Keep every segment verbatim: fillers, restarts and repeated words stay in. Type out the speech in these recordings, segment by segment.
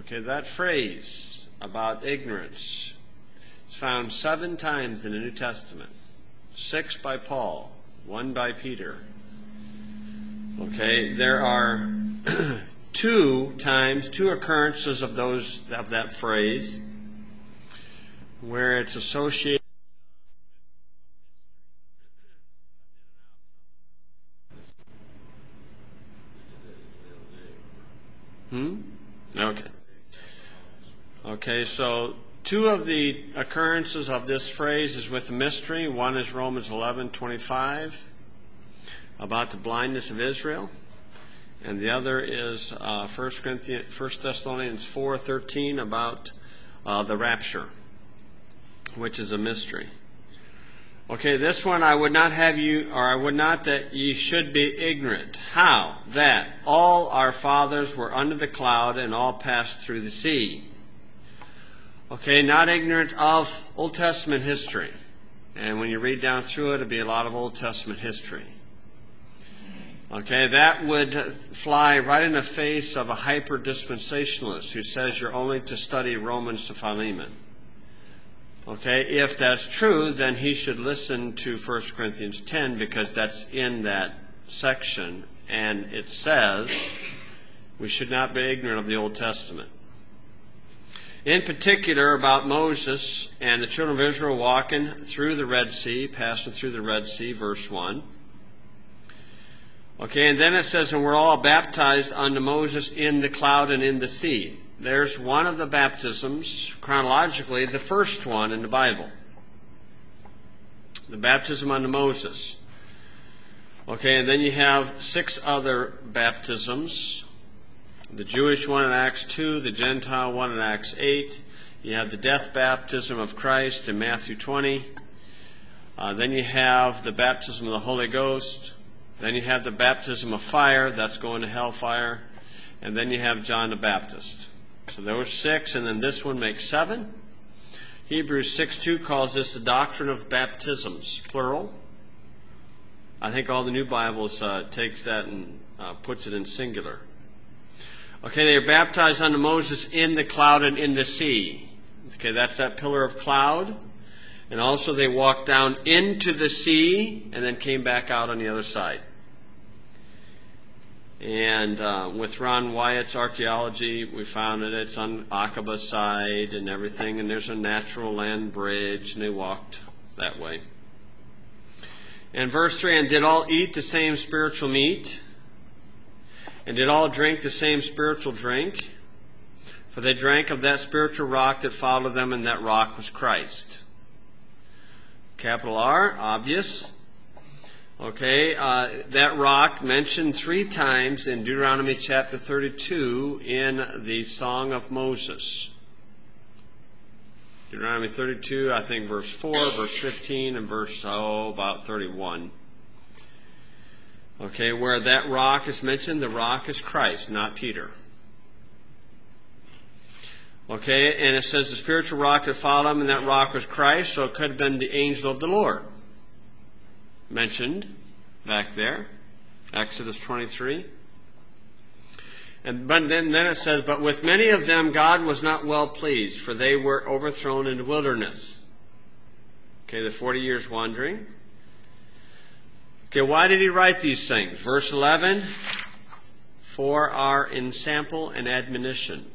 Okay, that phrase about ignorance is found seven times in the New Testament. Six by Paul, one by Peter. Okay, there are two times, two occurrences of those of that phrase where it's associated. Hmm? Okay. Okay, so two of the occurrences of this phrase is with the mystery. One is Romans eleven twenty-five about the blindness of Israel, and the other is uh, First Corinthians, First Thessalonians four thirteen about uh, the rapture, which is a mystery. Okay, this one I would not have you, or I would not that ye should be ignorant. How? That all our fathers were under the cloud and all passed through the sea. Okay, not ignorant of Old Testament history. And when you read down through it, it'll be a lot of Old Testament history. Okay, that would fly right in the face of a hyper-dispensationalist who says you're only to study Romans to Philemon. Okay, if that's true, then he should listen to First Corinthians ten because that's in that section, and it says we should not be ignorant of the Old Testament. In particular, about Moses and the children of Israel walking through the Red Sea, passing through the Red Sea, verse one. Okay, and then it says, and we're all baptized unto Moses in the cloud and in the sea. There's one of the baptisms, chronologically, the first one in the Bible. The baptism unto Moses. Okay, and then you have six other baptisms. The Jewish one in Acts two, the Gentile one in Acts eight. You have the death baptism of Christ in Matthew twenty. Uh, then you have the baptism of the Holy Ghost. Then you have the baptism of fire, that's going to hellfire. And then you have John the Baptist. So there were six, and then this one makes seven. Hebrews six two calls this the doctrine of baptisms, plural. I think all the new Bibles uh, takes that and uh, puts it in singular. Okay, they are baptized unto Moses in the cloud and in the sea. Okay, that's that pillar of cloud. And also they walked down into the sea and then came back out on the other side. And uh, with Ron Wyatt's archaeology, we found that it's on Aqaba side and everything, and there's a natural land bridge, and they walked that way. And verse three, and did all eat the same spiritual meat, and did all drink the same spiritual drink, for they drank of that spiritual rock that followed them, and that rock was Christ. Capital R, obvious. Okay, uh, that rock mentioned three times in Deuteronomy chapter thirty-two in the Song of Moses. Deuteronomy thirty-two, I think verse four, verse fifteen, and verse, oh, about thirty-one. Okay, where that rock is mentioned, the rock is Christ, not Peter. Okay, and it says the spiritual rock that followed him, and that rock was Christ, so it could have been the angel of the Lord. Mentioned back there, Exodus twenty-three. And but then, then it says, but with many of them God was not well pleased, for they were overthrown in the wilderness. Okay, the forty years wandering. Okay, why did he write these things? Verse eleven, for our ensample and admonition.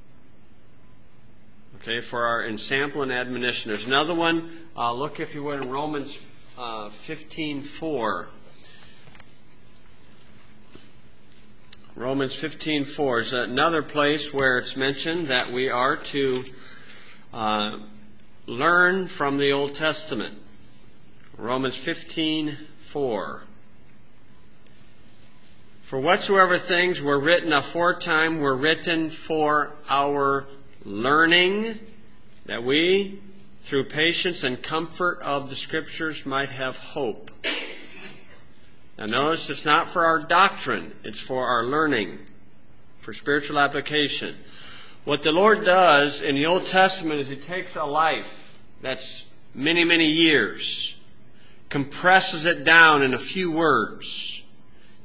Okay, for our ensample and admonition. There's another one. Uh, look, if you would, in Romans uh, fifteen four. Romans fifteen four is another place where it's mentioned that we are to uh, learn from the Old Testament. Romans fifteen four. For whatsoever things were written aforetime were written for our learning, that we, through patience and comfort of the Scriptures, might have hope. Now notice it's not for our doctrine, it's for our learning, for spiritual application. What the Lord does in the Old Testament is He takes a life that's many, many years, compresses it down in a few words,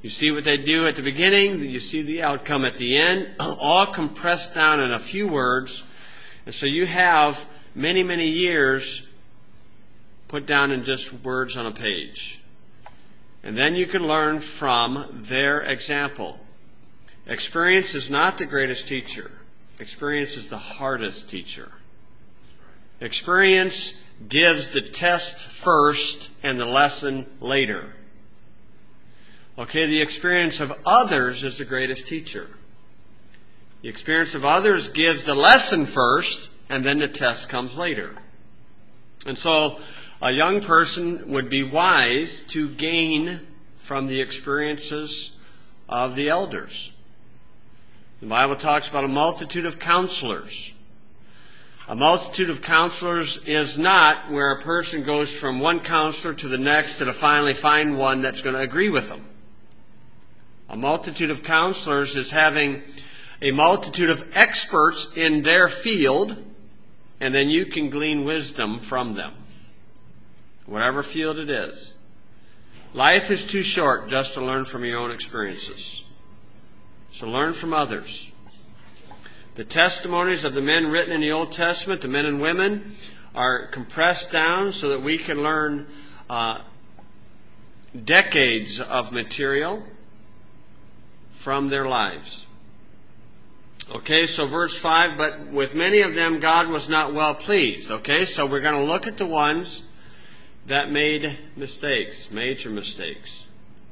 You see what they do at the beginning, you see the outcome at the end, all compressed down in a few words. And so you have many, many years put down in just words on a page. And then you can learn from their example. Experience is not the greatest teacher. Experience is the hardest teacher. Experience gives the test first and the lesson later. Okay, the experience of others is the greatest teacher. The experience of others gives the lesson first, and then the test comes later. And so a young person would be wise to gain from the experiences of the elders. The Bible talks about a multitude of counselors. A multitude of counselors is not where a person goes from one counselor to the next to finally find one that's going to agree with them. A multitude of counselors is having a multitude of experts in their field, and then you can glean wisdom from them, whatever field it is. Life is too short just to learn from your own experiences. So learn from others. The testimonies of the men written in the Old Testament, the men and women, are compressed down so that we can learn uh, decades of material from their lives. Okay, so verse five, but with many of them God was not well pleased. Okay, so we're going to look at the ones that made mistakes, major mistakes.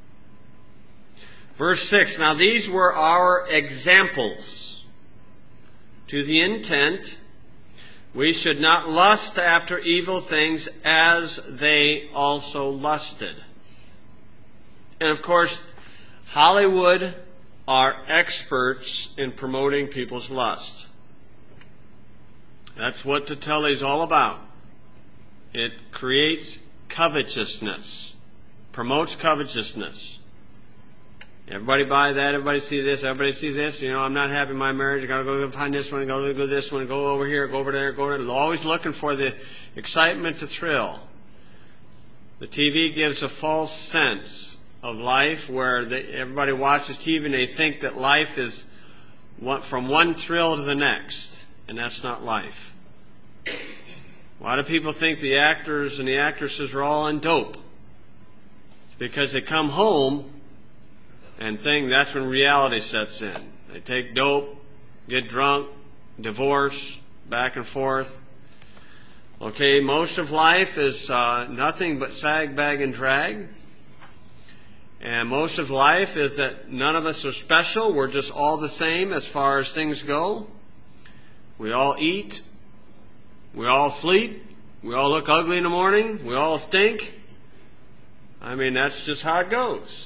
Verse six, now these were our examples, to the intent we should not lust after evil things as they also lusted. And of course, Hollywood are experts in promoting people's lust. That's what the telly is all about. It creates covetousness, promotes covetousness. Everybody buy that, everybody see this, everybody see this. You know, I'm not happy in my marriage, I gotta go find this one, go to this one, go over here, go over there, go over there. Always looking for the excitement, the thrill. The T V gives a false sense of life where they, everybody watches T V and they think that life is one, from one thrill to the next, and that's not life. Why do people think the actors and the actresses are all on dope? It's because they come home and think that's when reality sets in. They take dope, get drunk, divorce, back and forth. Okay, most of life is uh, nothing but sag, bag, and drag. And most of life is that none of us are special. We're just all the same as far as things go. We all eat. We all sleep. We all look ugly in the morning. We all stink. I mean, that's just how it goes.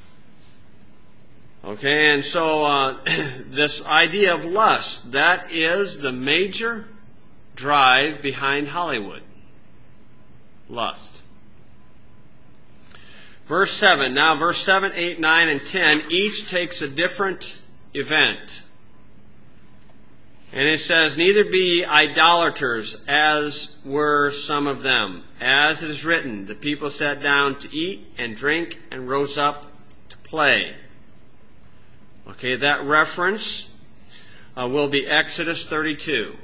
Okay, and so uh, this idea of lust, that is the major drive behind Hollywood. Lust. Verse seven. Now, verse seven, eight, nine, and ten, each takes a different event. And it says, neither be ye idolaters, as were some of them. As it is written, the people sat down to eat and drink and rose up to play. Okay, that reference uh, will be Exodus thirty-two.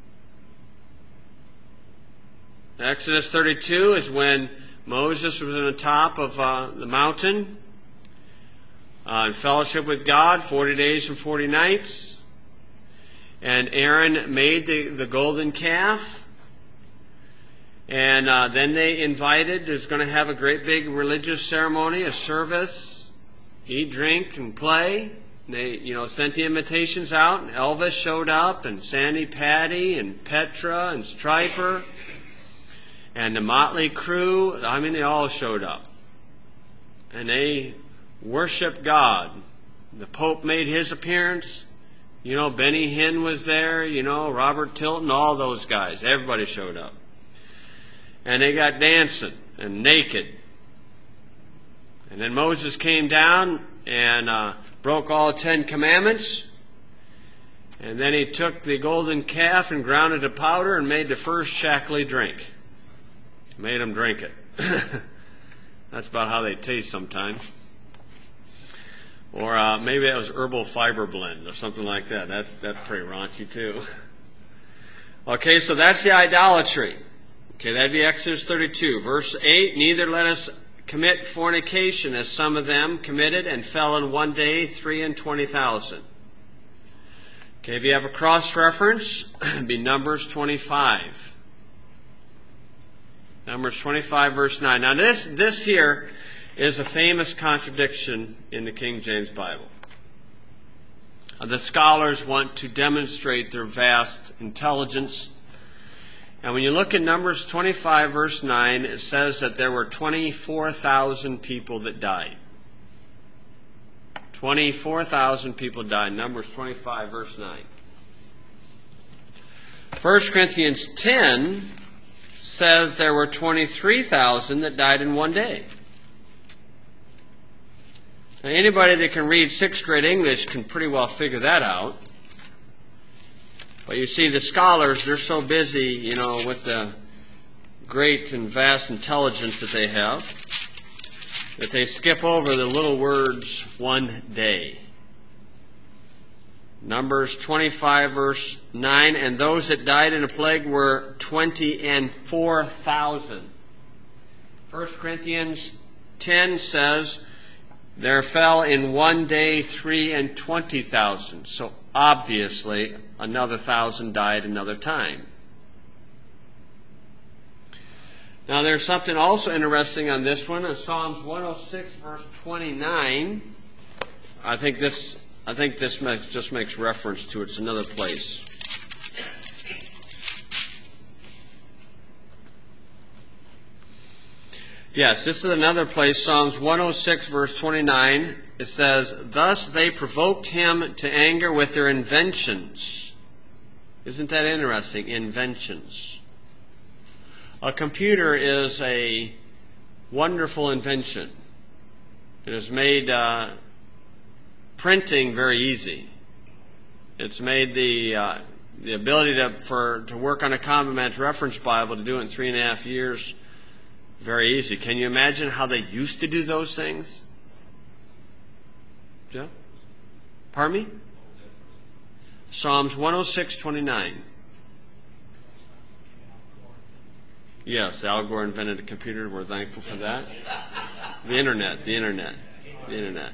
Exodus thirty-two is when Moses was on the top of uh, the mountain uh, in fellowship with God, forty days and forty nights. And Aaron made the, the golden calf. And uh, then they invited, there's going to have a great big religious ceremony, a service, eat, drink, and play. They, you know, sent the invitations out, and Elvis showed up, and Sandy Patty, and Petra, and Striper, and the Motley Crew. I mean, they all showed up. And they worshiped God. The Pope made his appearance. You know, Benny Hinn was there, you know, Robert Tilton, all those guys. Everybody showed up. And they got dancing and naked. And then Moses came down and uh, broke all Ten Commandments. And then he took the golden calf and ground it to powder and made the first Shaklee drink. Made them drink it. That's about how they taste sometimes. Or uh, maybe that was herbal fiber blend or something like that. That's, that's pretty raunchy too. Okay, so that's the idolatry. Okay, that'd be Exodus thirty-two. Verse eight, neither let us commit fornication as some of them committed and fell in one day three and twenty thousand. Okay, if you have a cross-reference, it'd be Numbers twenty-five. Numbers twenty-five, verse nine. Now this, this here is a famous contradiction in the King James Bible. Uh, the scholars want to demonstrate their vast intelligence. And when you look at Numbers twenty-five, verse nine, it says that there were twenty-four thousand people that died. twenty-four thousand people died. Numbers twenty-five, verse nine. First Corinthians ten says there were twenty-three thousand that died in one day. Now, anybody that can read sixth grade English can pretty well figure that out. But you see, the scholars, they're so busy, you know, with the great and vast intelligence that they have, that they skip over the little words, one day. Numbers twenty-five, verse nine, and those that died in a plague were twenty and four thousand. First Corinthians ten says, there fell in one day three and twenty thousand. So obviously, another thousand died another time. Now there's something also interesting on this one. In Psalms one oh six, verse twenty-nine, I think this I think this makes, just makes reference to it. It's another place. Yes, this is another place, Psalms one oh six, verse twenty-nine. It says, thus they provoked him to anger with their inventions. Isn't that interesting? Inventions. A computer is a wonderful invention. It has made uh, printing very easy. It's made the uh, the ability to for to work on a Common Man's Reference Bible, to do it in three and a half years, very easy. Can you imagine how they used to do those things? Yeah? Pardon me? Psalms one oh six, twenty-nine. Yes, Al Gore invented a computer. We're thankful for that. The internet, the internet, the internet.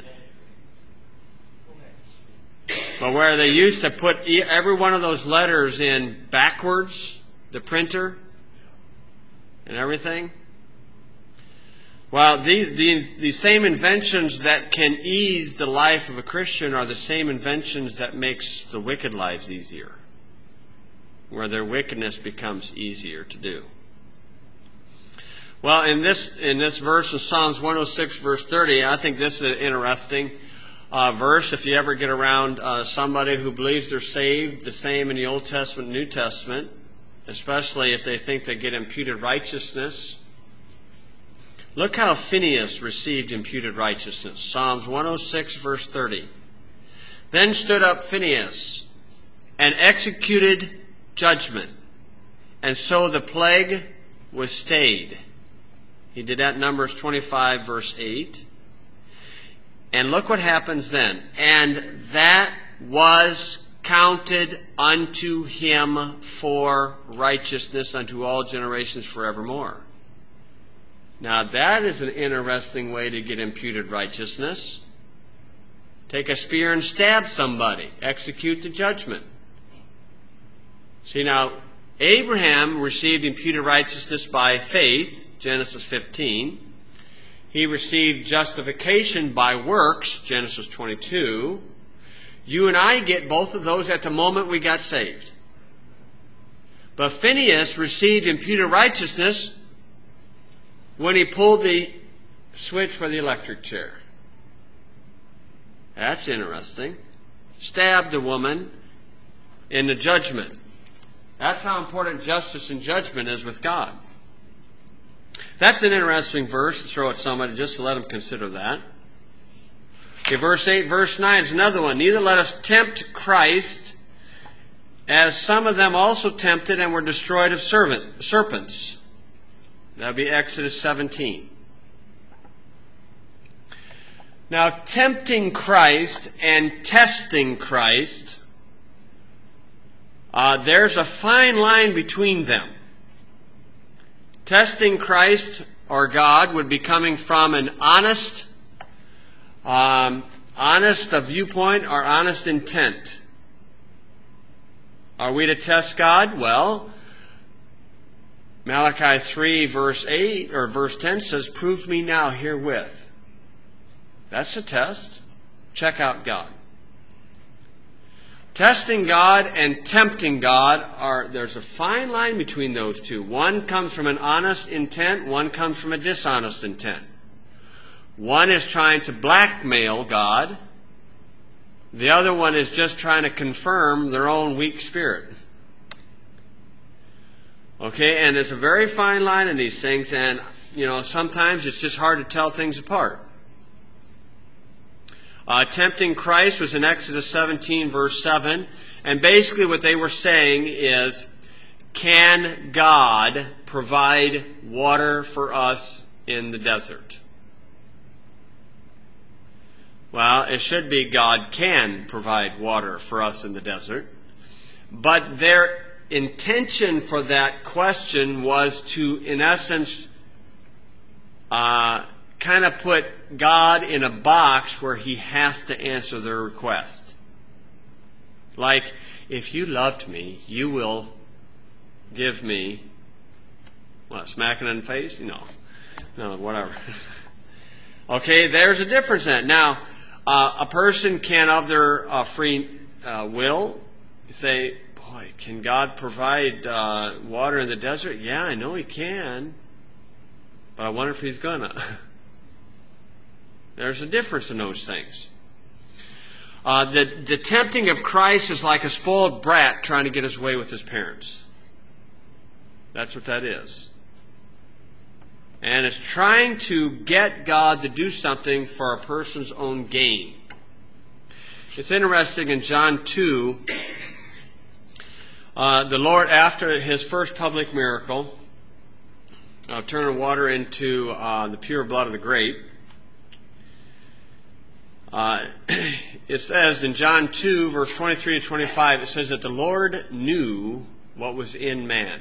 But where they used to put every one of those letters in backwards, the printer, and everything. Well, these, these, these same inventions that can ease the life of a Christian are the same inventions that makes the wicked lives easier, where their wickedness becomes easier to do. Well, in this in this verse of Psalms one oh six, verse thirty, I think this is an interesting uh, verse. If you ever get around uh, somebody who believes they're saved, the same in the Old Testament and New Testament, especially if they think they get imputed righteousness. Look how Phinehas received imputed righteousness. Psalms one oh six, verse thirty. Then stood up Phinehas and executed judgment, and so the plague was stayed. He did that in Numbers twenty-five, verse eight. And look what happens then. And that was counted unto him for righteousness unto all generations forevermore. Now that is an interesting way to get imputed righteousness. Take a spear and stab somebody. Execute the judgment. See, now, Abraham received imputed righteousness by faith, Genesis fifteen. He received justification by works, Genesis twenty-two. You and I get both of those at the moment we got saved. But Phinehas received imputed righteousness when he pulled the switch for the electric chair. That's interesting. Stabbed the woman in the judgment. That's how important justice and judgment is with God. That's an interesting verse to throw at somebody just to let them consider that. Okay, verse eight, verse nine is another one. Neither let us tempt Christ, as some of them also tempted and were destroyed of servant, serpents. That would be Exodus seventeen. Now, tempting Christ and testing Christ, uh, there's a fine line between them. Testing Christ or God would be coming from an honest, um, honest viewpoint or honest intent. Are we to test God? Well, Malachi three verse eight or verse ten says, "Prove me now herewith." That's a test. Check out God. Testing God and tempting God, are there's a fine line between those two. One comes from an honest intent, one comes from a dishonest intent. One is trying to blackmail God. The other one is just trying to confirm their own weak spirit. Okay, and there's a very fine line in these things, and, you know, sometimes it's just hard to tell things apart. Uh, tempting Christ was in Exodus seventeen, verse seven, and basically what they were saying is, can God provide water for us in the desert? Well, it should be God can provide water for us in the desert. But their intention for that question was to, in essence, uh, kind of put God in a box where he has to answer their request. Like, if you loved me, you will give me, what, smacking in the face? No. No, whatever. Okay, there's a difference in it. Now, Uh, a person can, of their uh, free uh, will, say, boy, can God provide uh, water in the desert? Yeah, I know he can, but I wonder if he's gonna. There's a difference in those things. Uh, the, the tempting of Christ is like a spoiled brat trying to get his way with his parents. That's what that is. And it's trying to get God to do something for a person's own gain. It's interesting in John two, uh, the Lord, after his first public miracle of turning water into uh, the pure blood of the grape, uh, it says in John two, verse twenty-three to twenty-five, it says that the Lord knew what was in man.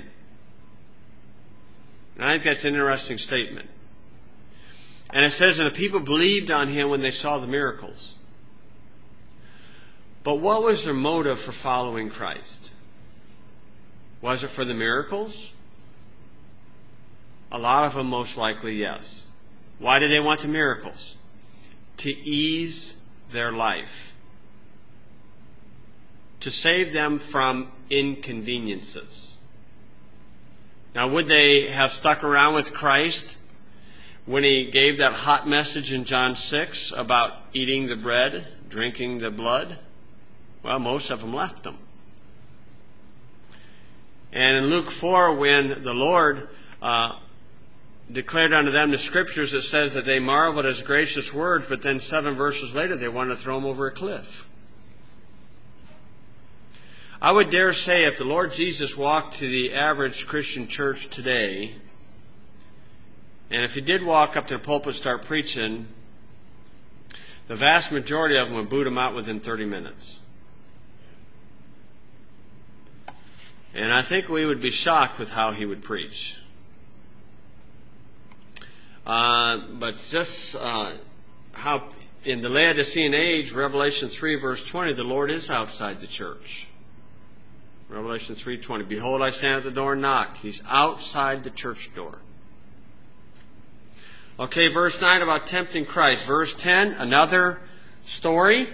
And I think that's an interesting statement. And it says that the people believed on him when they saw the miracles. But what was their motive for following Christ? Was it for the miracles? A lot of them most likely, yes. Why did they want the miracles? To ease their life. To save them from inconveniences. Now, would they have stuck around with Christ when he gave that hot message in John six about eating the bread, drinking the blood? Well, most of them left him. And in Luke four, when the Lord uh, declared unto them the Scriptures, it says that they marveled at his gracious words, but then seven verses later they wanted to throw him over a cliff. I would dare say if the Lord Jesus walked to the average Christian church today, and if he did walk up to the pulpit and start preaching, the vast majority of them would boot him out within thirty minutes. And I think we would be shocked with how he would preach. Uh, but just uh, how in the Laodicean age, Revelation three, verse twenty, the Lord is outside the church. Revelation three twenty, behold, I stand at the door and knock. He's outside the church door. Okay, verse nine about tempting Christ. Verse ten, another story.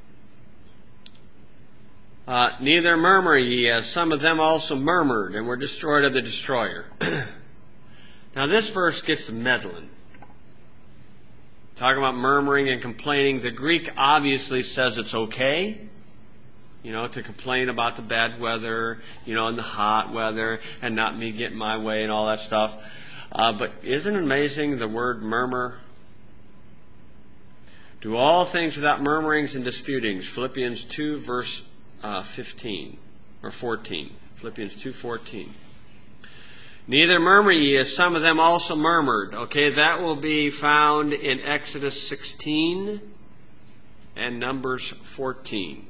Uh, Neither murmur ye, as some of them also murmured, and were destroyed of the destroyer. Now this verse gets meddling. Talking about murmuring and complaining. The Greek obviously says it's okay. You know, to complain about the bad weather, you know, and the hot weather, and not me getting my way and all that stuff. Uh, but isn't it amazing the word murmur? Do all things without murmurings and disputings. Philippians two, verse uh, fifteen, or fourteen. Philippians two, fourteen. Neither murmur ye, as some of them also murmured. Okay, that will be found in Exodus sixteen. and Numbers fourteen.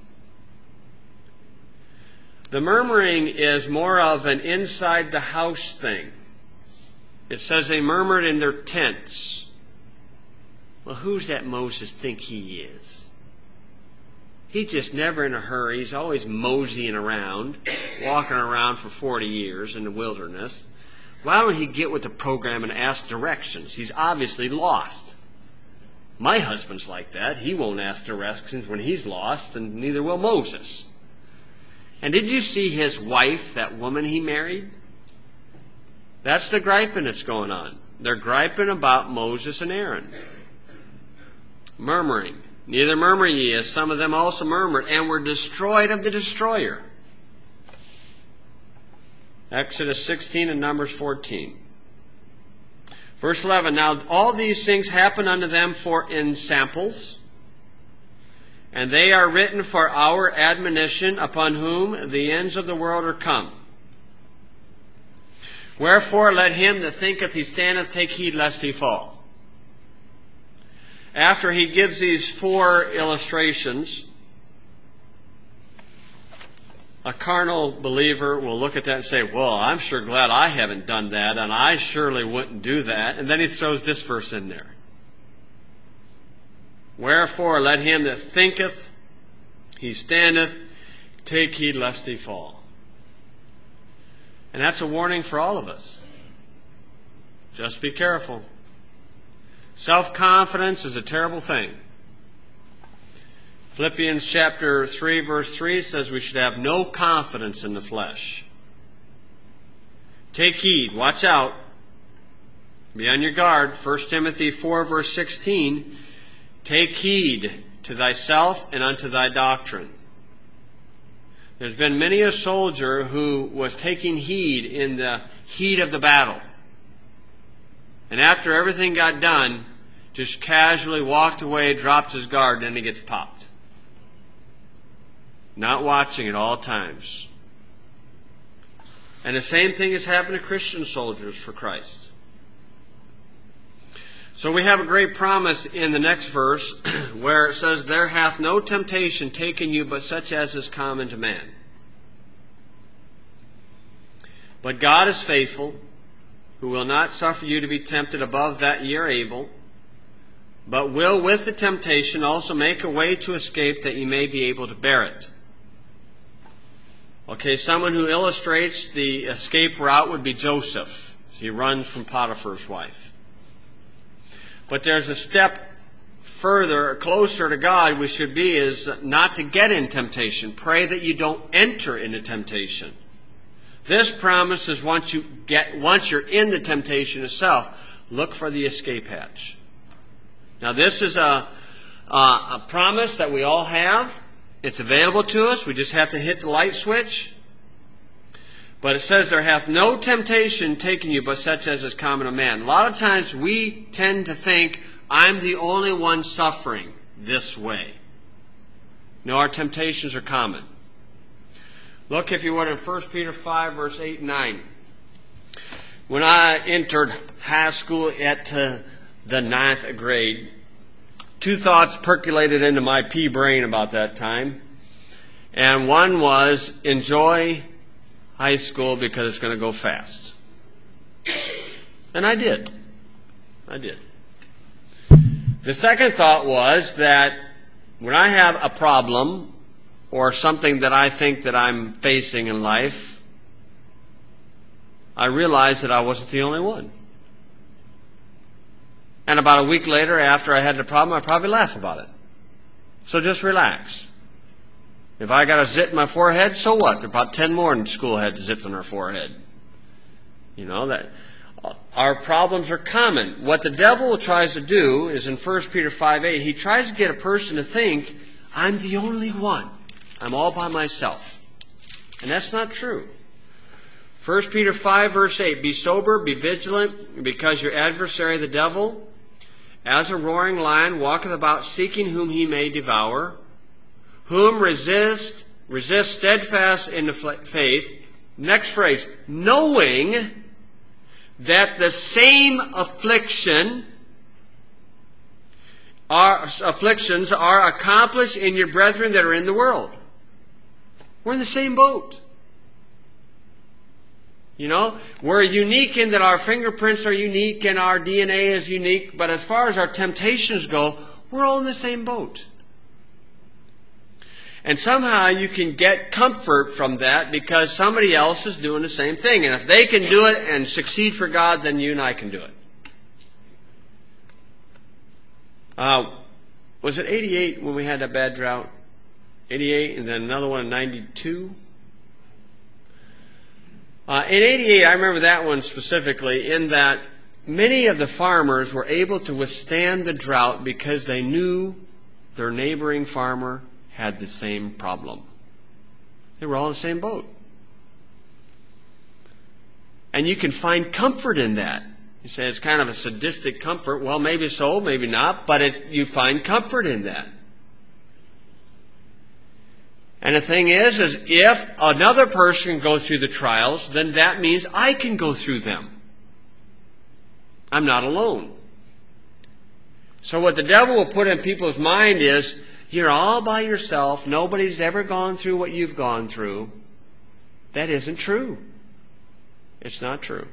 The murmuring is more of an inside the house thing. It says they murmured in their tents. Well, who's that Moses think he is? He's just never in a hurry. He's always moseying around, walking around for forty years in the wilderness. Why don't he get with the program and ask directions? He's obviously lost. My husband's like that. He won't ask directions when he's lost, and neither will Moses. And did you see his wife, that woman he married? That's the griping that's going on. They're griping about Moses and Aaron. Murmuring. Neither murmur ye, as some of them also murmured, and were destroyed of the destroyer. Exodus sixteen and Numbers fourteen. Verse eleven, now all these things happen unto them for ensamples, and they are written for our admonition, upon whom the ends of the world are come. Wherefore let him that thinketh he standeth take heed lest he fall. After he gives these four illustrations, a carnal believer will look at that and say, well, I'm sure glad I haven't done that, and I surely wouldn't do that. And then he throws this verse in there. Wherefore let him that thinketh he standeth take heed lest he fall. And that's a warning for all of us. Just be careful. Self-confidence is a terrible thing. Philippians chapter three, verse three says we should have no confidence in the flesh. Take heed, watch out, be on your guard. First Timothy four, verse sixteen, take heed to thyself and unto thy doctrine. There's been many a soldier who was taking heed in the heat of the battle. And after everything got done, just casually walked away, dropped his guard, and then he gets popped. Not watching at all times. And the same thing has happened to Christian soldiers for Christ. So we have a great promise in the next verse where it says, there hath no temptation taken you but such as is common to man. But God is faithful, who will not suffer you to be tempted above that ye are able, but will with the temptation also make a way to escape that ye may be able to bear it. Okay, someone who illustrates the escape route would be Joseph. He runs from Potiphar's wife. But there's a step further, closer to God we should be, is not to get in temptation. Pray that you don't enter into temptation. This promise is once you get, once you're in the temptation itself, look for the escape hatch. Now this is a, a, a promise that we all have. It's available to us. We just have to hit the light switch. But it says, there hath no temptation taken you but such as is common to man. A lot of times we tend to think, I'm the only one suffering this way. No, our temptations are common. Look, if you would, in First Peter five, verse eight and nine. When I entered high school at uh, the ninth grade, two thoughts percolated into my pea brain about that time. And one was, enjoy high school because it's going to go fast. And I did. I did. The second thought was that when I have a problem or something that I think that I'm facing in life, I realized that I wasn't the only one. And about a week later, after I had the problem, I'd probably laugh about it. So just relax. If I got a zit in my forehead, so what? There are about ten more in school had zits on their forehead. You know, that our problems are common. What the devil tries to do is in First Peter five eight, he tries to get a person to think, I'm the only one. I'm all by myself. And that's not true. First Peter five, verse eight, be sober, be vigilant, because your adversary, the devil, as a roaring lion, walketh about seeking whom he may devour, whom resist, resist steadfast in the faith. Next phrase, knowing that the same affliction are, afflictions are accomplished in your brethren that are in the world. We're in the same boat. You know, we're unique in that our fingerprints are unique and our D N A is unique, but as far as our temptations go, we're all in the same boat. And somehow you can get comfort from that because somebody else is doing the same thing. And if they can do it and succeed for God, then you and I can do it. Uh, was it eighty-eight when we had that bad drought? eighty-eight and then another one in ninety-two? Uh, in eighty-eight, I remember that one specifically in that many of the farmers were able to withstand the drought because they knew their neighboring farmer had the same problem. They were all in the same boat. And you can find comfort in that. You say it's kind of a sadistic comfort. Well, maybe so, maybe not, but it, you find comfort in that. And the thing is, is if another person can go through the trials, then that means I can go through them. I'm not alone. So what the devil will put in people's mind is, you're all by yourself. Nobody's ever gone through what you've gone through. That isn't true. It's not true.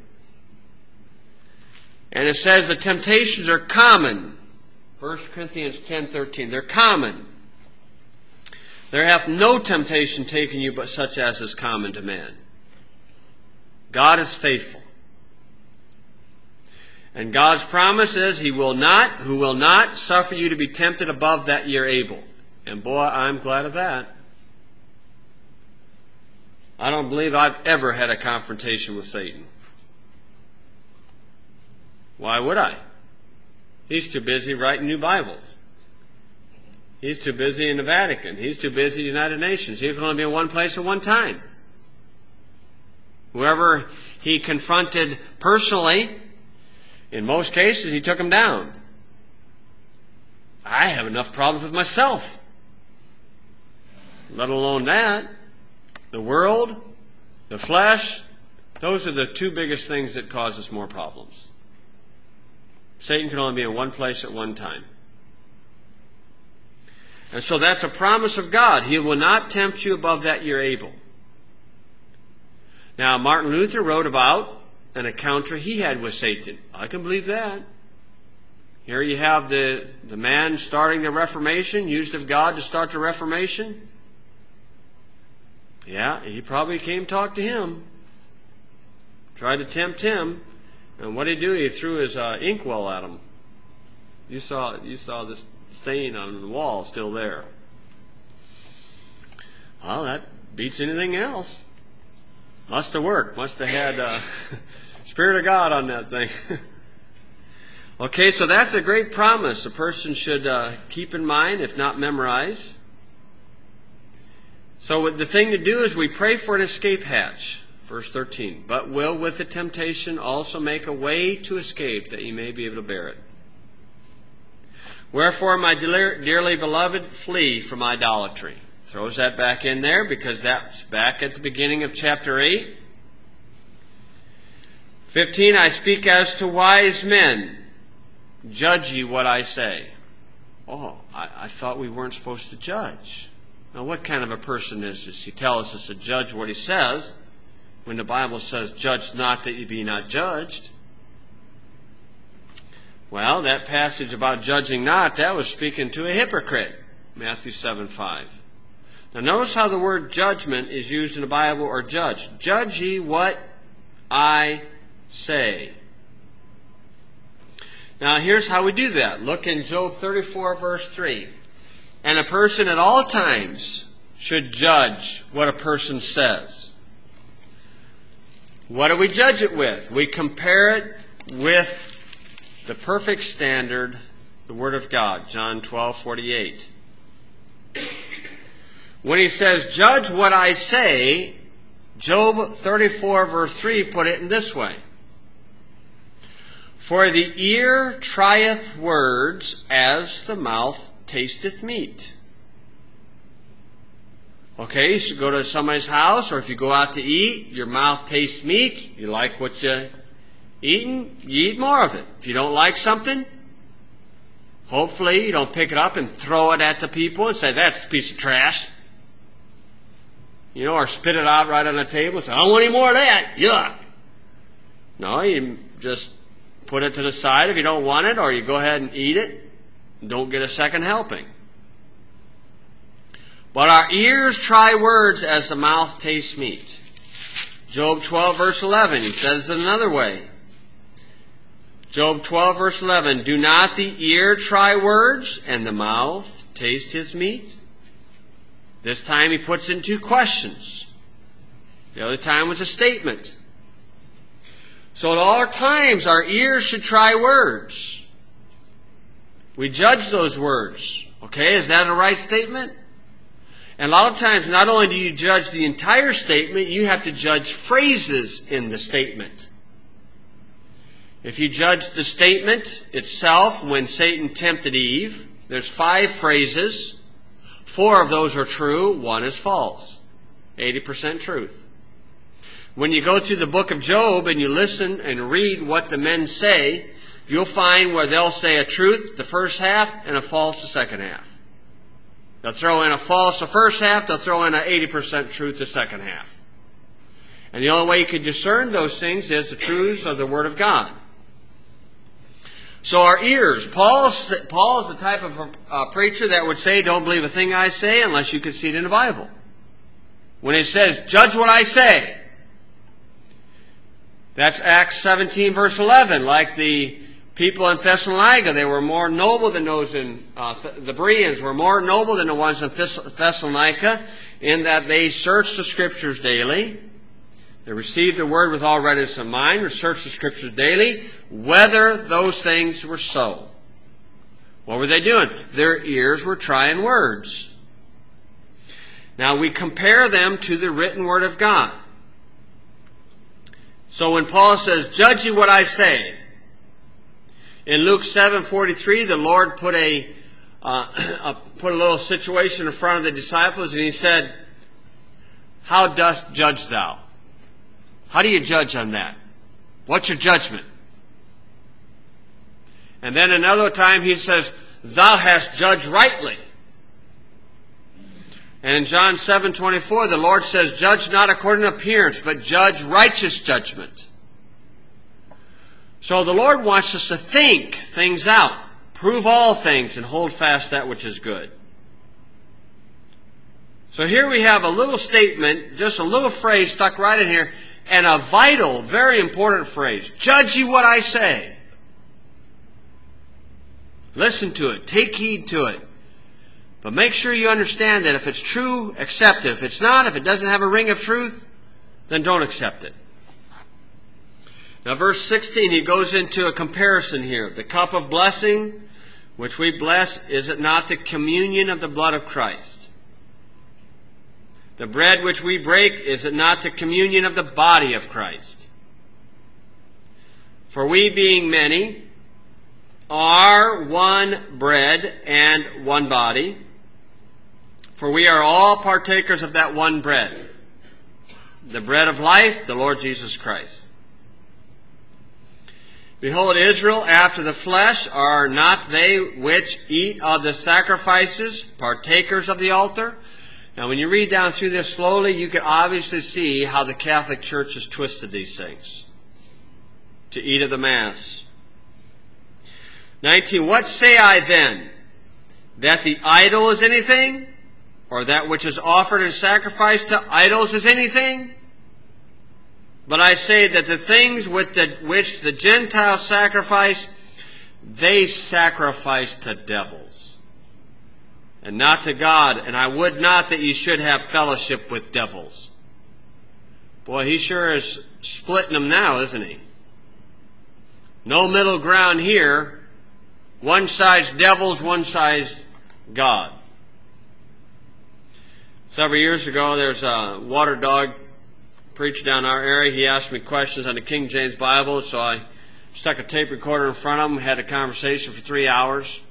And it says the temptations are common. First Corinthians ten thirteen. They're common. There hath no temptation taken you but such as is common to man. God is faithful. And God's promise is He will not, who will not suffer you to be tempted above that ye are able. And boy, I'm glad of that. I don't believe I've ever had a confrontation with Satan. Why would I? He's too busy writing new Bibles. He's too busy in the Vatican. He's too busy in the United Nations. He can only be in one place at one time. Whoever he confronted personally, in most cases, he took him down. I have enough problems with myself. Let alone that. The world, the flesh, those are the two biggest things that cause us more problems. Satan can only be in one place at one time. And so that's a promise of God. He will not tempt you above that you're able. Now, Martin Luther wrote about an encounter he had with Satan. I can believe that. Here you have the, the man starting the Reformation, used of God to start the Reformation. Yeah, he probably came talk to him. Tried to tempt him. And what did he do? He threw his uh, inkwell at him. You saw, you saw this stain on the wall still there. Well, that beats anything else. Must have worked. Must have had uh, Spirit of God on that thing. Okay, so that's a great promise a person should uh, keep in mind, if not memorize. So the thing to do is we pray for an escape hatch. Verse thirteen. But will with the temptation also make a way to escape, that ye may be able to bear it. Wherefore, my dearly beloved, flee from idolatry. Throws that back in there because that's back at the beginning of chapter eight. fifteen, I speak as to wise men. Judge ye what I say. Oh, I, I thought we weren't supposed to judge. Now, what kind of a person is this? He tells us to judge what he says, when the Bible says, judge not that ye be not judged. Well, that passage about judging not, that was speaking to a hypocrite. Matthew seven five. Now notice how the word judgment is used in the Bible, or judge. Judge ye what I say. Now here's how we do that. Look in Job thirty-four verse three. And a person at all times should judge what a person says. What do we judge it with? We compare it with the perfect standard, the Word of God, John twelve forty-eight. When he says, judge what I say, Job thirty-four verse three put it in this way. For the ear trieth words as the mouth tasteth meat. Okay, so go to somebody's house, or if you go out to eat, your mouth tastes meat, you like what you eating, you eat more of it. If you don't like something, Hopefully you don't pick it up and throw it at the people and say, that's a piece of trash. You know, or spit it out right on the table and say, I don't want any more of that. Yuck. No, you just put it to the side if you don't want it, or you go ahead and eat it. Don't get a second helping. But our ears try words as the mouth tastes meat. Job twelve, verse eleven, he says it another way. Job twelve, verse eleven, do not the ear try words, and the mouth taste his meat? This time he puts in two questions. The other time was a statement. So at all times our ears should try words. We judge those words. Okay, is that a right statement? And a lot of times, not only do you judge the entire statement, you have to judge phrases in the statement. If you judge the statement itself, when Satan tempted Eve, there's five phrases. Four of those are true, one is false. eighty percent truth. When you go through the book of Job and you listen and read what the men say, you'll find where they'll say a truth the first half and a false the second half. They'll throw in a false the first half, they'll throw in an eighty percent truth the second half. And the only way you can discern those things is the truths of the Word of God. So our ears, Paul, Paul is the type of uh, preacher that would say, don't believe a thing I say unless you can see it in the Bible. When he says, judge what I say, that's Acts seventeen, verse eleven, like the people in Thessalonica, they were more noble than those in, uh, the Bereans were more noble than the ones in Thessalonica, in that they searched the Scriptures daily. They received the Word with all readiness of mind, researched the Scriptures daily, whether those things were so. What were they doing? Their ears were trying words. Now we compare them to the written Word of God. So when Paul says, judge ye what I say, in Luke seven forty-three, the Lord put a, uh, a put a little situation in front of the disciples, and he said, how dost judge thou? How do you judge on that? What's your judgment? And then another time he says, thou hast judged rightly. And in John seven twenty-four, the Lord says, judge not according to appearance, but judge righteous judgment. So the Lord wants us to think things out, prove all things, and hold fast that which is good. So here we have a little statement, just a little phrase stuck right in here, and a vital, very important phrase. Judge ye what I say. Listen to it. Take heed to it. But make sure you understand that if it's true, accept it. If it's not, if it doesn't have a ring of truth, then don't accept it. Now verse sixteen, he goes into a comparison here. The cup of blessing, which we bless, is it not the communion of the blood of Christ? The bread which we break, is it not the communion of the body of Christ? For we, being many, are one bread and one body. For we are all partakers of that one bread, the bread of life, the Lord Jesus Christ. Behold, Israel after the flesh, are not they which eat of the sacrifices partakers of the altar? Now when you read down through this slowly, you can obviously see how the Catholic Church has twisted these things. To eat of the Mass. nineteen, what say I then? That the idol is anything? Or that which is offered as sacrifice to idols is anything? But I say that the things with the, which the Gentiles sacrifice, they sacrifice to devils, and not to God. And I would not that ye should have fellowship with devils. Boy, he sure is splitting them now, isn't he? No middle ground here. One side's devils, one side's God. Several years ago, there's a water dog preached down our area. He asked me questions on the King James Bible, so I stuck a tape recorder in front of him, had a conversation for three hours.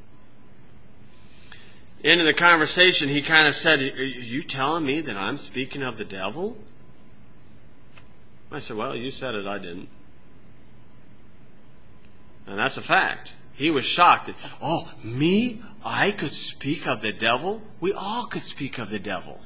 Into the conversation, he kind of said, are you telling me that I'm speaking of the devil? I said, well, you said it, I didn't. And that's a fact. He was shocked. Oh, me? I could speak of the devil? We all could speak of the devil.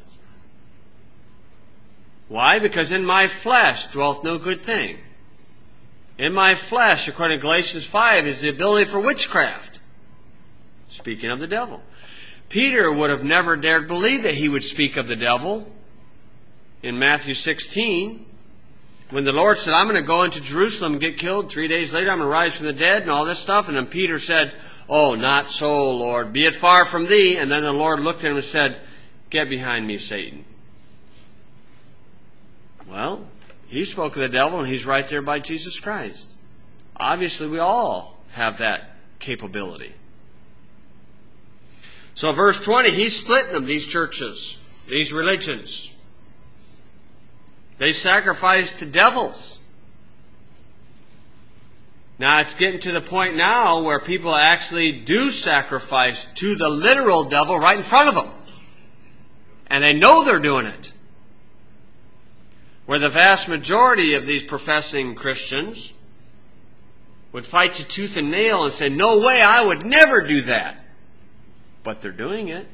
Why? Because in my flesh dwelleth no good thing. In my flesh, according to Galatians five, is the ability for witchcraft. Speaking of the devil. Peter would have never dared believe that he would speak of the devil. In Matthew sixteen, when the Lord said, I'm going to go into Jerusalem and get killed. Three days later, I'm going to rise from the dead and all this stuff. And then Peter said, oh, not so, Lord. Be it far from thee. And then the Lord looked at him and said, get behind me, Satan. Well, he spoke of the devil, and he's right there by Jesus Christ. Obviously, we all have that capability. So verse twenty, he's splitting them, these churches, these religions. They sacrifice to devils. Now, it's getting to the point now where people actually do sacrifice to the literal devil right in front of them. And they know they're doing it. Where the vast majority of these professing Christians would fight you tooth and nail and say, no way, I would never do that. But they're doing it.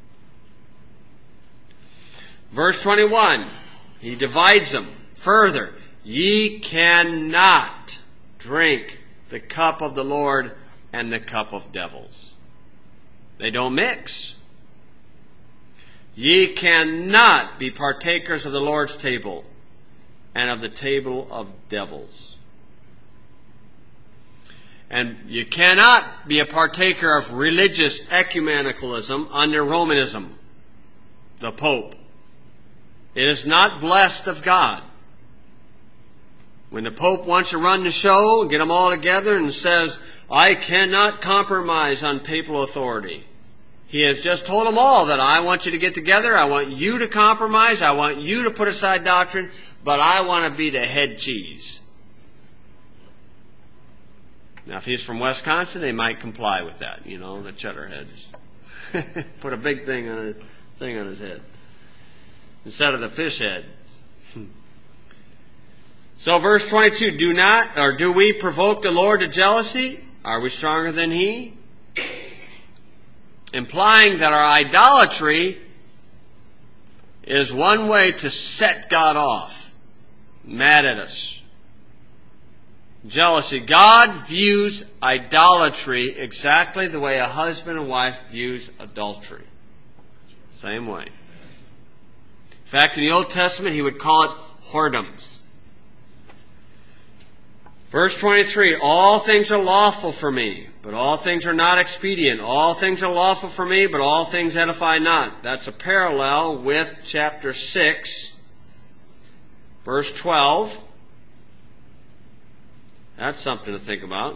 Verse twenty-one, he divides them further. Ye cannot drink the cup of the Lord and the cup of devils. They don't mix. Ye cannot be partakers of the Lord's table and of the table of devils. And you cannot be a partaker of religious ecumenicalism under Romanism, the Pope. It is not blessed of God. When the Pope wants to run the show and get them all together and says, I cannot compromise on papal authority. He has just told them all that I want you to get together, I want you to compromise, I want you to put aside doctrine, but I want to be the head cheese. Now, if he's from Wisconsin, they might comply with that. You know, the cheddar heads. Put a big thing on his, thing on his head instead of the fish head. So, verse twenty-two, do not, or do we provoke the Lord to jealousy? Are we stronger than he? Implying that our idolatry is one way to set God off, mad at us. Jealousy. God views idolatry exactly the way a husband and wife views adultery. Same way. In fact, in the Old Testament, he would call it whoredoms. Verse twenty-three, all things are lawful for me, but all things are not expedient. All things are lawful for me, but all things edify not. That's a parallel with chapter six, verse twelve. That's something to think about.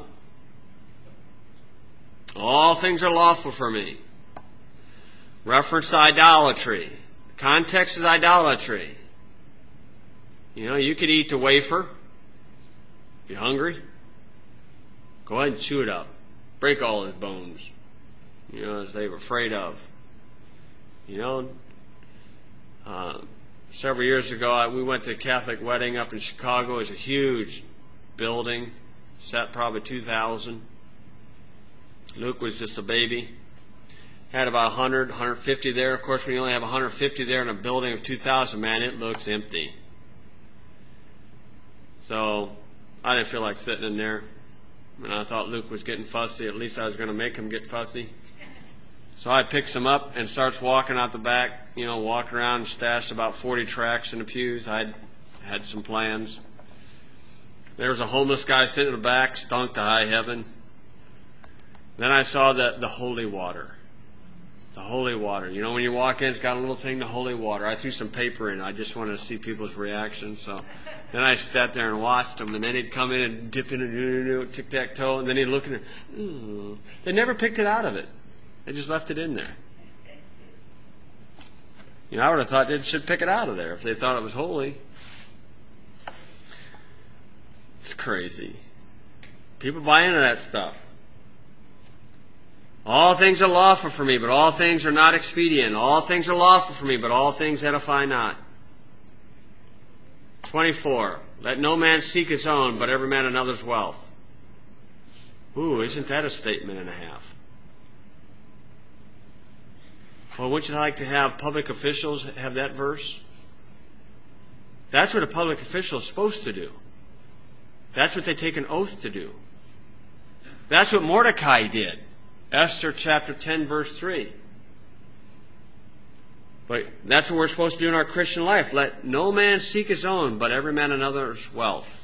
All things are lawful for me. Reference to idolatry. The context is idolatry. You know, you could eat the wafer. If you're hungry, go ahead and chew it up. Break all his bones. You know, as they were afraid of. You know, uh, several years ago, I, we went to a Catholic wedding up in Chicago. It was a huge building, sat probably two thousand. Luke was just a baby. Had about one hundred, one hundred fifty there. Of course, when you only have one hundred fifty there in a building of two thousand, man, it looks empty. So I didn't feel like sitting in there. And I thought Luke was getting fussy. At least I was going to make him get fussy. So I picks him up and starts walking out the back, you know, walking around and stashed about forty tracts in the pews. I had some plans. There was a homeless guy sitting in the back, stunk to high heaven. Then I saw the, the holy water. The holy water. You know, when you walk in, it's got a little thing, the holy water. I threw some paper in. I just wanted to see people's reactions. So then I sat there and watched them. And then he'd come in and dip in and tic-tac-toe. And then he'd look at it. Ooh. They never picked it out of it. They just left it in there. You know, I would have thought they should pick it out of there if they thought it was holy. It's crazy. People buy into that stuff. All things are lawful for me, but all things are not expedient. All things are lawful for me, but all things edify not. twenty-four. Let no man seek his own, but every man another's wealth. Ooh, isn't that a statement and a half? Well, wouldn't you like to have public officials have that verse? That's what a public official is supposed to do. That's what they take an oath to do. That's what Mordecai did. Esther chapter ten, verse three. But that's what we're supposed to do in our Christian life. Let no man seek his own, but every man another's wealth.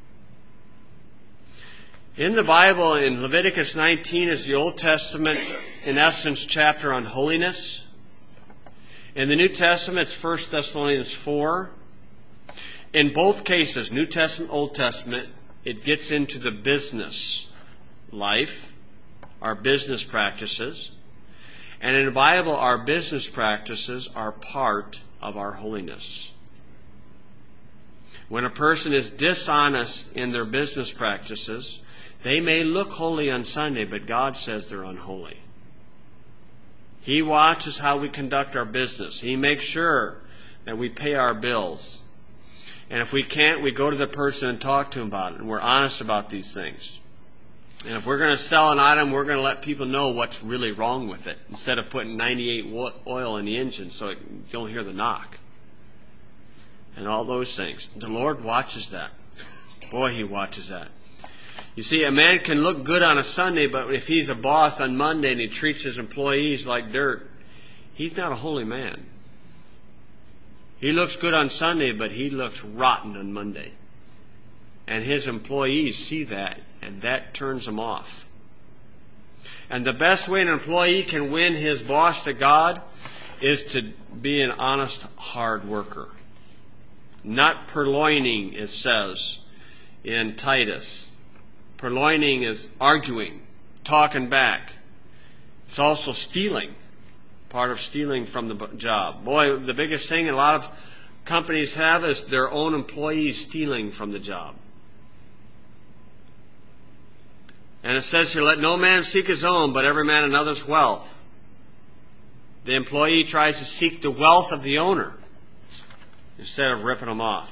In the Bible, in Leviticus nineteen, is the Old Testament, in essence, chapter on holiness. In the New Testament, it's First Thessalonians four. In both cases, New Testament, Old Testament, it gets into the business life, our business practices. And in the Bible, our business practices are part of our holiness. When a person is dishonest in their business practices, they may look holy on Sunday, but God says they're unholy. He watches how we conduct our business. He makes sure that we pay our bills. And if we can't, we go to the person and talk to him about it. And we're honest about these things. And if we're going to sell an item, we're going to let people know what's really wrong with it, instead of putting ninety-eight oil in the engine so it, you don't hear the knock. And all those things. The Lord watches that. Boy, He watches that. You see, a man can look good on a Sunday, but if he's a boss on Monday and he treats his employees like dirt, he's not a holy man. He looks good on Sunday, but he looks rotten on Monday. And his employees see that, and that turns them off. And the best way an employee can win his boss to God is to be an honest, hard worker. Not purloining, it says in Titus. Purloining is arguing, talking back. It's also stealing, part of stealing from the job. Boy, the biggest thing a lot of companies have is their own employees stealing from the job. And it says here, let no man seek his own, but every man another's wealth. The employee tries to seek the wealth of the owner instead of ripping them off.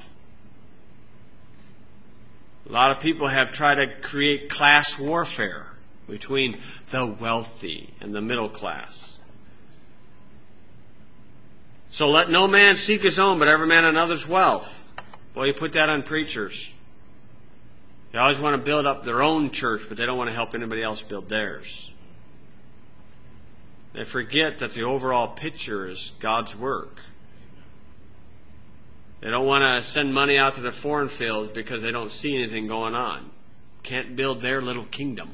A lot of people have tried to create class warfare between the wealthy and the middle class. So let no man seek his own, but every man another's wealth. Well, you put that on preachers. They always want to build up their own church, but they don't want to help anybody else build theirs. They forget that the overall picture is God's work. They don't want to send money out to the foreign fields because they don't see anything going on. Can't build their little kingdom.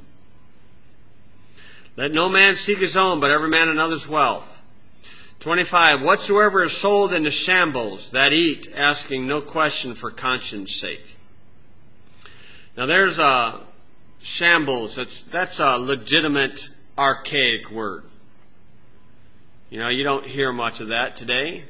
Let no man seek his own, but every man another's wealth. twenty-five, whatsoever is sold into shambles, that eat, asking no question for conscience sake. Now there's a shambles. That's, that's a legitimate, archaic word. You know, you don't hear much of that today.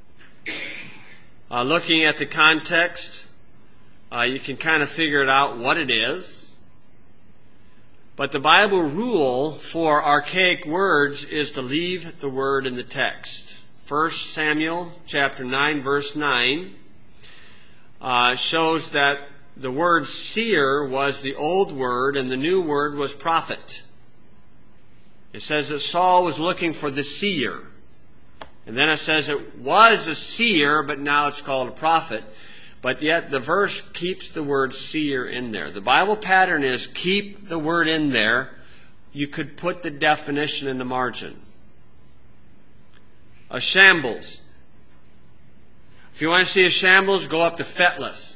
Uh, looking at the context, uh, you can kind of figure it out what it is. But the Bible rule for archaic words is to leave the word in the text. First Samuel chapter nine, verse nine, uh, shows that the word seer was the old word and the new word was prophet. It says that Saul was looking for the seer. And then it says it was a seer, but now it's called a prophet. But yet the verse keeps the word seer in there. The Bible pattern is keep the word in there. You could put the definition in the margin. A shambles. If you want to see a shambles, go up to Fetless.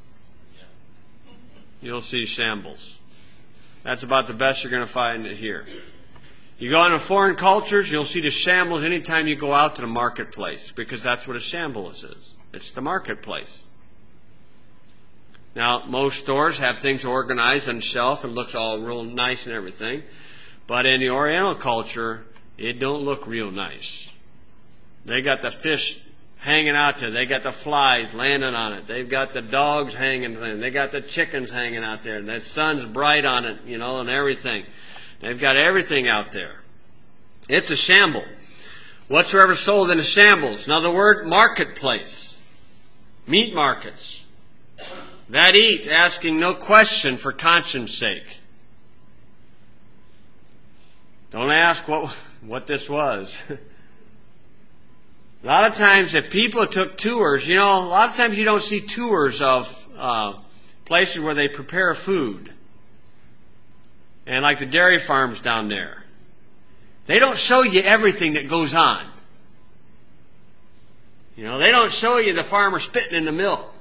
You'll see shambles. That's about the best you're going to find it here. You go into foreign cultures, you'll see the shambles anytime you go out to the marketplace, because that's what a shambles is. It's the marketplace. Now, most stores have things organized on the shelf and looks all real nice and everything. But in the Oriental culture, it don't look real nice. They got the fish hanging out there. They got the flies landing on it. They've got the dogs hanging there. They got the chickens hanging out there. The sun's bright on it, you know, and everything. They've got everything out there. It's a shamble. Whatsoever sold in a shambles. Now the word marketplace. Meat markets. That eat, asking no question for conscience sake. Don't ask what, what this was. A lot of times if people took tours, you know, a lot of times you don't see tours of uh, places where they prepare food. And like the dairy farms down there. They don't show you everything that goes on. You know, they don't show you the farmer spitting in the milk.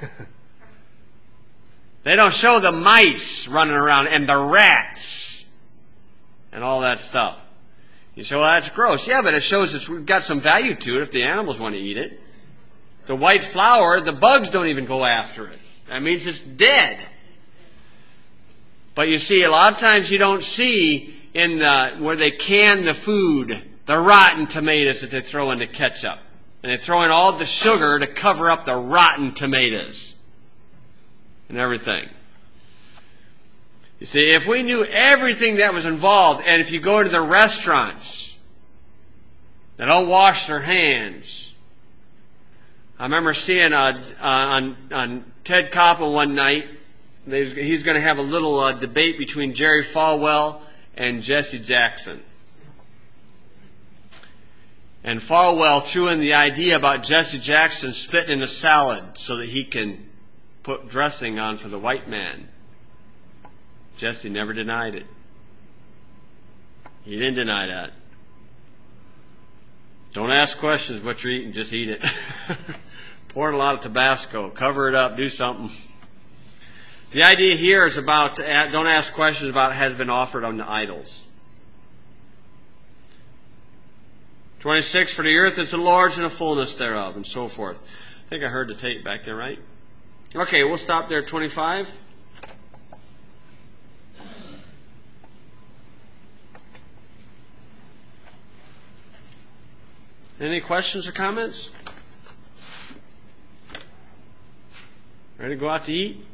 They don't show the mice running around and the rats and all that stuff. You say, well, that's gross. Yeah, but it shows it's got some value to it if the animals want to eat it. The white flour, the bugs don't even go after it. That means it's dead. But you see, a lot of times you don't see in the where they can the food, the rotten tomatoes that they throw in the ketchup. And they throw in all the sugar to cover up the rotten tomatoes and everything. You see, if we knew everything that was involved, and if you go to the restaurants, they don't wash their hands. I remember seeing uh, on, on Ted Koppel one night, he's going to have a little uh, debate between Jerry Falwell and Jesse Jackson. And Falwell threw in the idea about Jesse Jackson spitting in a salad so that he can put dressing on for the white man. Jesse never denied it. He didn't deny that. Don't ask questions what you're eating, just eat it. Pour in a lot of Tabasco, cover it up, do something. The idea here is about, don't ask questions about has been offered unto idols. twenty-six, for the earth is the Lord's and the fullness thereof, and so forth. I think I heard the tape back there, right? Okay, we'll stop there at twenty-five. Any questions or comments? Ready to go out to eat?